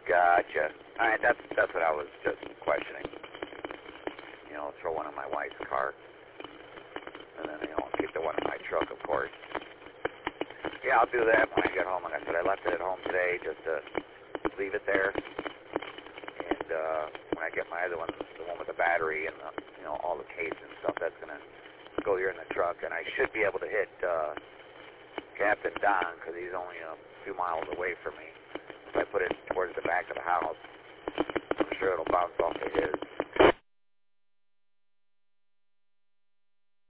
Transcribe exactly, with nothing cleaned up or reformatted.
Gotcha. All right, that's that's what I was just questioning. You know, throw one in my wife's car, and then you know keep the one in my truck, of course. Yeah, I'll do that when I get home. Like I said, I left it at home today just to leave it there. And uh, when I get my other one, the one with the battery and the, you know all the case and stuff, that's gonna go here in the truck, and I should be able to hit uh, Captain Don because he's only a few miles away from me. If I put it towards the back of the house, I'm sure it'll bounce off of his.